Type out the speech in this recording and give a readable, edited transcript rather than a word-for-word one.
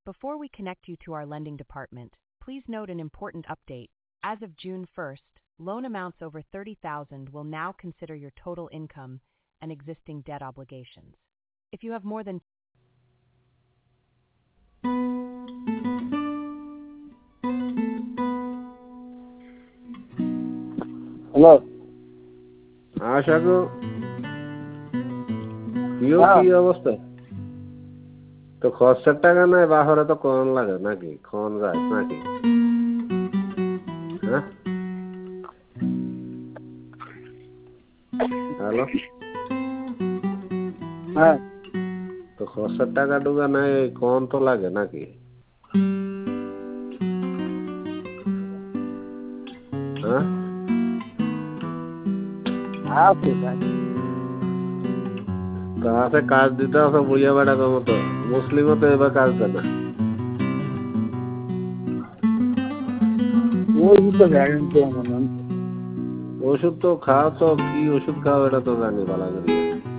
Before we connect you to our lending department, please note an important update. As of June 1st, loan amounts over $30,000 will now consider your total income and existing debt obligations. If you have more than hello আশাকু কি অবস্থা তো খরচের টাকা নাই বাহরে তো কোন লাগে নাকি কোন যায় নাকি হ্যাঁ হ্যালো হ্যাঁ তো খরচের টাকা ঢুকা নাই কোন তো লাগে নাকি হ্যাঁ আছে ভাই কাছে কাজ দিতে আছে বুঝে বেড়ানোর মতো মুসলিমও তো এবার কাজ দেয় না ওষুধ তো খাও তো কি ওষুধ খাও এটা তো জানি ভালো করে